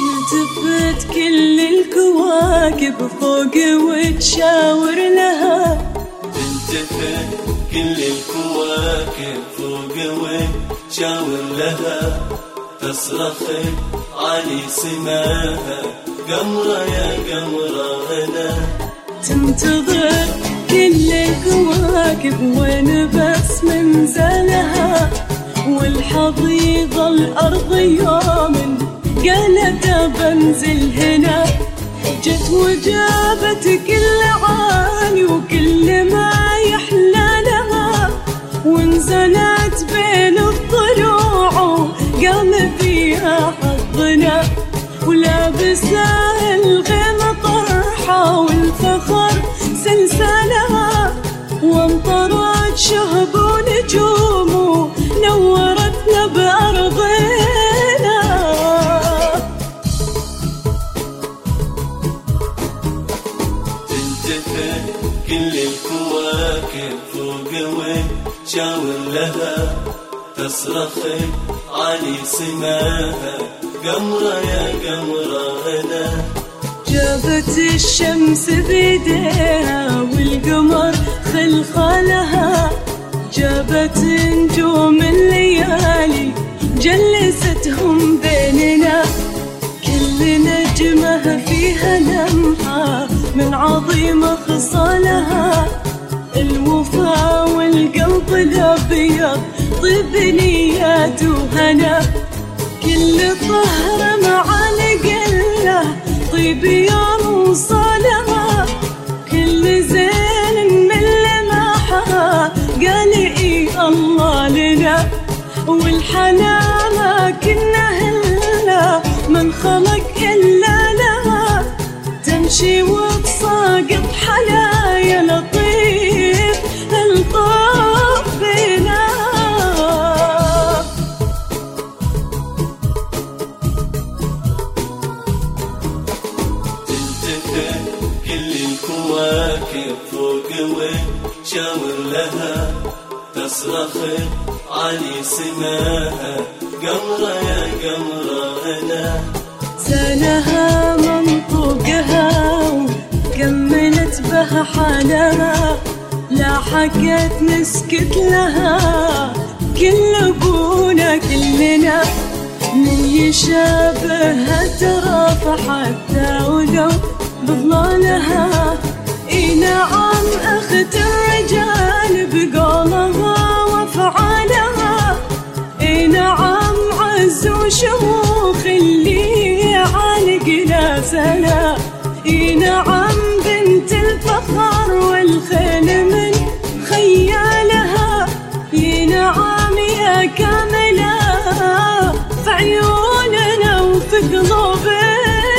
تلتفت كل الكواكب فوق وتشاور لها، تلتفت كل الكواكب فوق وتشاور لها، تصرخ علي سماها قمرة يا قمرة أنا. تنتظر كل الكواكب وين بس منزلها، والحضيض الأرض يوم قالت بنزل هنا، جت وجابت كل عالي وكل ما يحلى لها، ونزلت بين الضلوع وقام فيها حظنا، ولابسة الغيم طرحة والفخر سلسلها، وامطرت شهب ونجوم ونورتنا بأرضنا. تلتفت كل الكواكب فوق وتشاور لها، تصرخ علي سماها قمرة يا قمرة أنا. جابت الشمس بيديها والقمر خلخالها، جابت نجوم الليالي جلستهم بيننا، كل نجمة فيها لمحة من عظيم خصالها، الوفا والقلب الأبيض طيب نيات وهنا، كل طهر مع القلة طيب يوم وصالها، كل زين من لمحها قال إي الله لنا، والحلا ما كنا هلا من خلق إلا لها، تمشي وتساقط حلايا لطيف الطف بنا. تلتفت كل الكواكب فوق وتشاور لها، تصرخ علي سماها قمرة يا قمرة أنا. زانها منطوقها وكملت بها حالها، لا حكت نسكت لها كل أبونا كلنا، من يشابهها ترى فحتى ولو بظلالها، اي نعم أخت الرجال بقولها وفعالها، اي نعم عز وشموخ اللي عالقنا سلا، اي نعم بنت الفخر والخيل من خيالها، اي نعم يا كاملة في عيوننا وفي قلوبنا.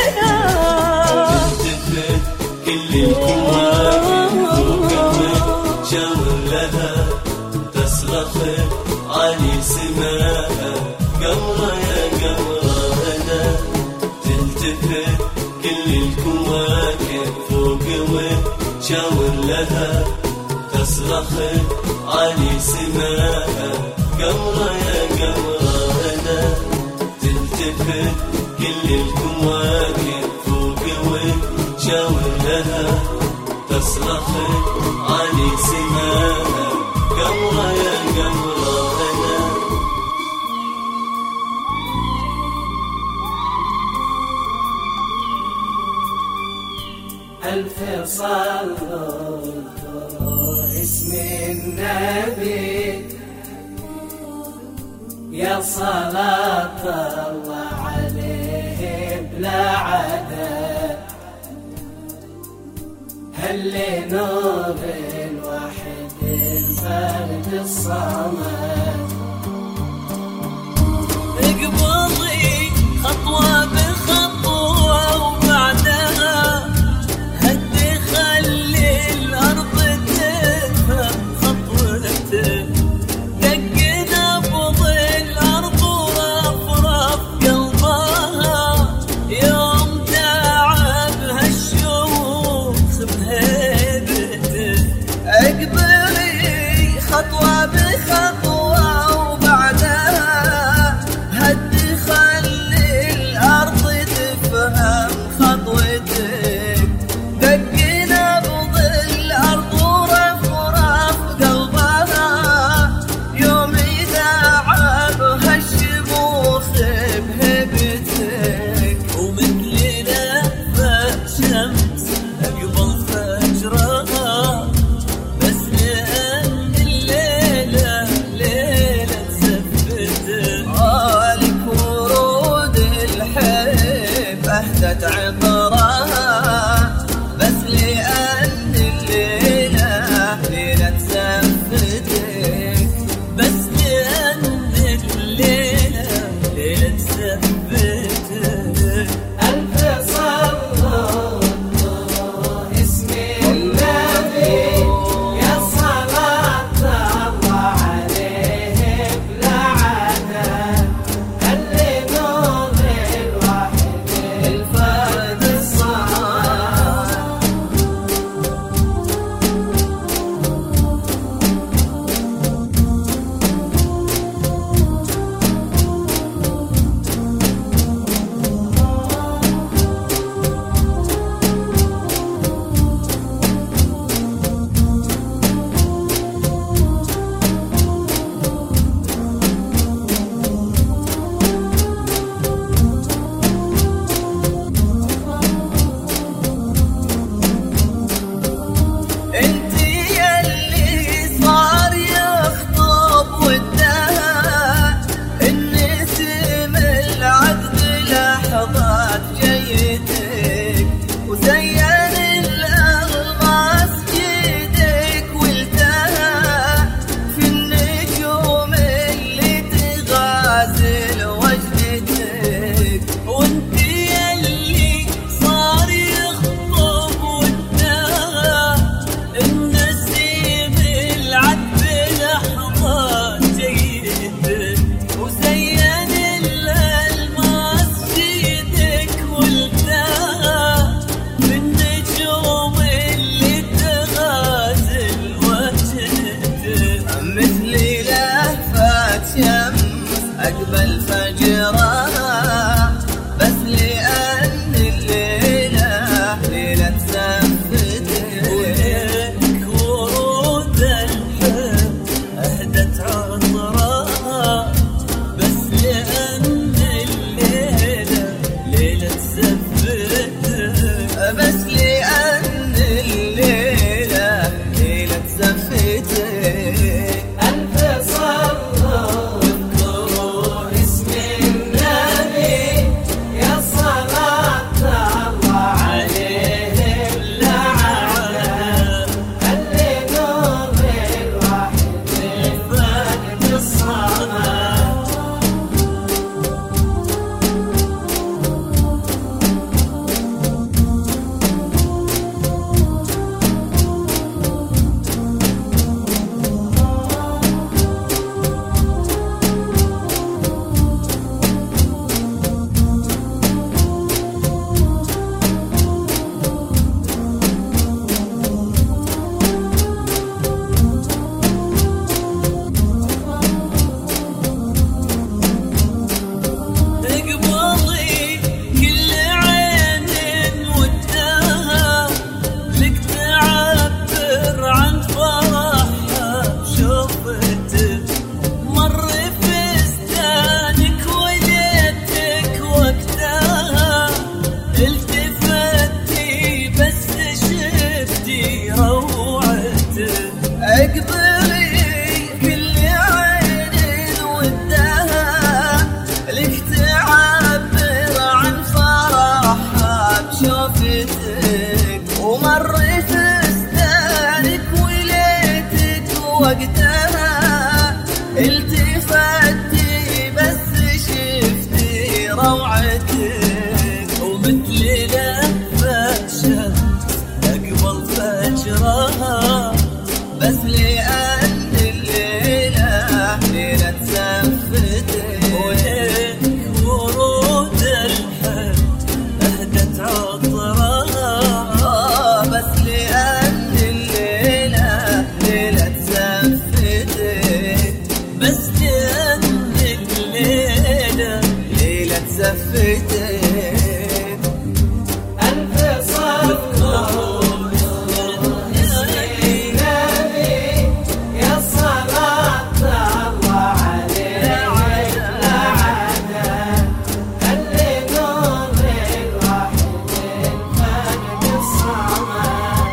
تلتفت كل الكواكب فوق وتشاور لها، تصرخ علي سماها قمرة يا قمرة أنا. تلتفت كل الكواكب فوق وتشاور لها، تصرخ علي سماها قمرة يا قمرة أنا. تلتفت كل الكواكب فوق وتشاور لها، تصرخ علي سماها قمرة يا قمرة أنا. ألف صلوا اسم النبي، يا صلاة الله عليه بلا عدد، هل نور الوحيد الفرد الصمد، اقبضي خطوة بخطوة وبعدها هدي خلي الأرض تفهم خطوته، دق نبض الأرض ورفرف قلبها، يوم تعبها الشموخ بهيبته، اقبلي خطوة بخطوة أهدت عطرها بس لأن الليلة ليلة زفتك، بس لأن الليلة ليلة زفتك. ألف صلوا اسم النبي يا صلاة الله عليه بلا عدد، اللي نور الواحد الفرد الصمد. أقبل فجرها بس لأن الليلة ليلة زفتك، ورود الحب أهدت عطرها بس لأن الليلة ليلة زفتك، بس لأن الليلة ليلة زفتك. ألف صلوا اسم النبي يا صلاة الله عليه بلا عدد، اللي نور الواحد الفرد الصمد. ومر فستانك وليتك وقتها التفتي بس شفتي روعتك، ومثل لهفة شمس أقبل فجرها بس لأن الليلة ليلة زفتك، ورود الحب أهدت عطرها بس لأن الليلة ليلة زفتك، بس لأن الليلة ليلة زفتك. ألف صلوا اسم النبي يا صلاة الله عليه بلا عدد، اللي نور الواحد الفرد الصمد.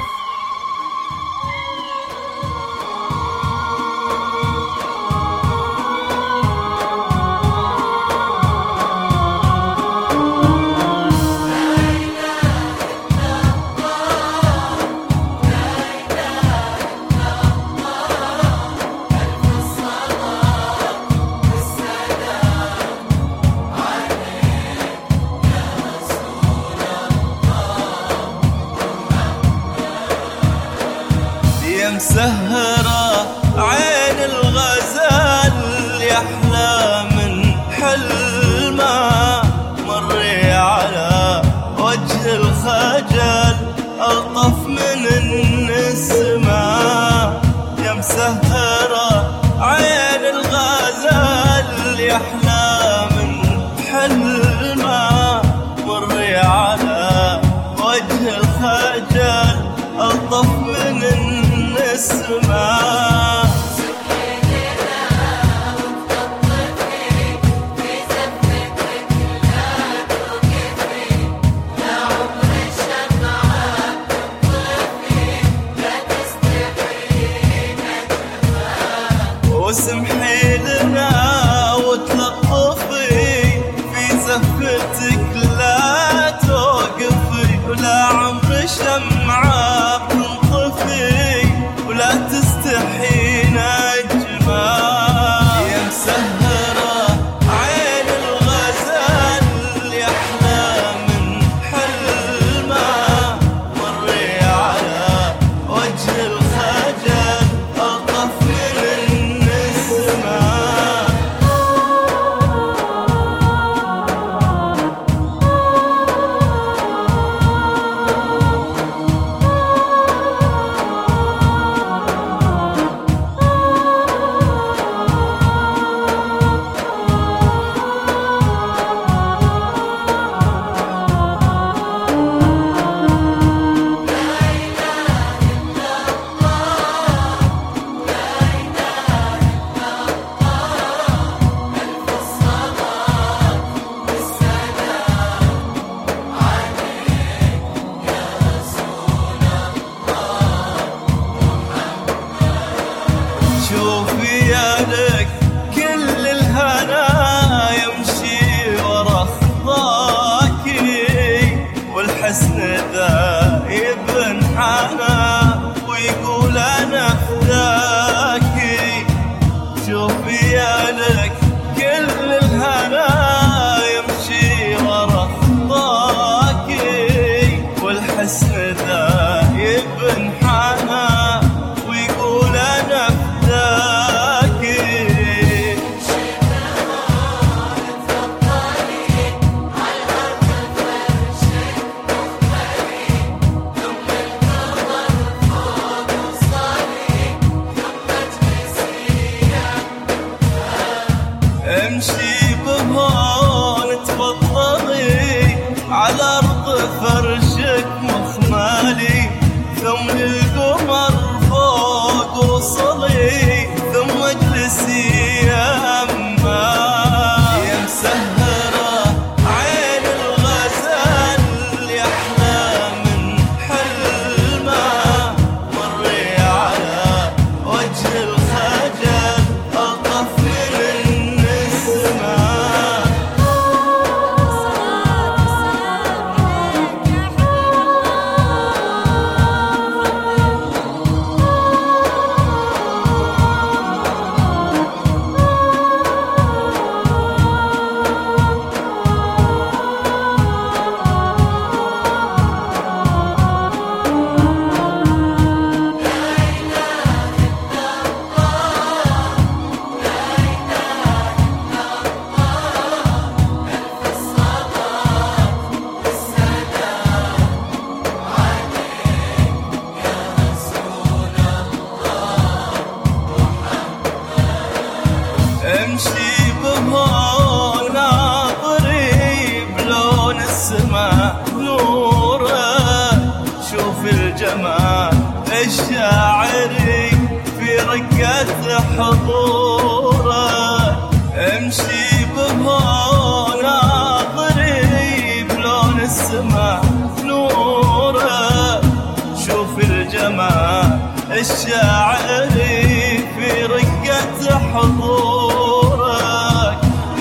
مسهرة عين الغزال يحلى من حلمه، مري على وجه الخجل ألطف من النسمة. يا مسهرة عين الغزال يحلى من حلمه، مري على وجه الخجل ألطف من النسمة. واسمحي لنا وتلطفي في زفتك لا توقفي، ولا عمر شمعة بتنطفي ولا تستحي نجمة. يا مسهرة عين الغزال يحلى من حلمه، مري على وجه الخجل ألطف من النسمة. شوفي يا لك كل الهنا يمشي ورا خطاكي، والحسن ذا يبنحنى ويقول أنا فداكي. شوفي يا لك كل الهنا يمشي ورا خطاكي، والحسن ذا يبنحنى ويقول أنا امشي بهون تفضلي على أرض فرشك مخمالي، ثم للقمر فوق وصلي، ثم اجلسي يا أما. يا مسهرة عين الغزال يحلى من حلمه، مري على وجه الخجل ألطف من النسمة. امشي بهون ناظري بلون السماء نوره، شوف الجمال الشاعري في رقة حضوره. امشي بهون ناظري بلون السماء نوره، شوف الجمال الشاعري في رقة حضورك.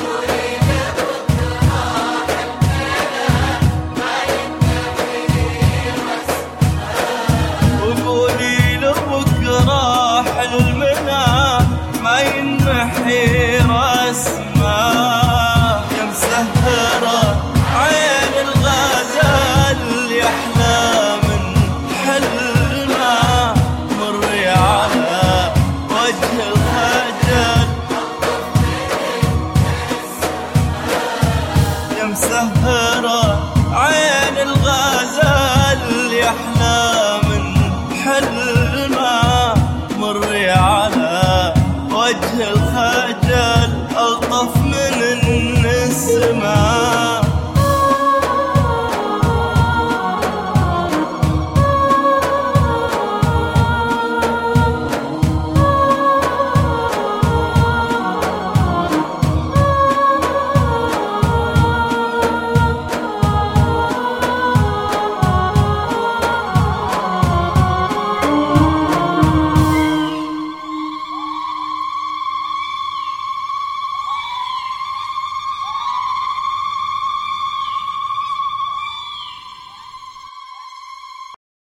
وقولي له بكرة حلمنا ما ينحي رسمه. يا مسهرة عين الغزال يحلى من حلمه، مري على مسهرة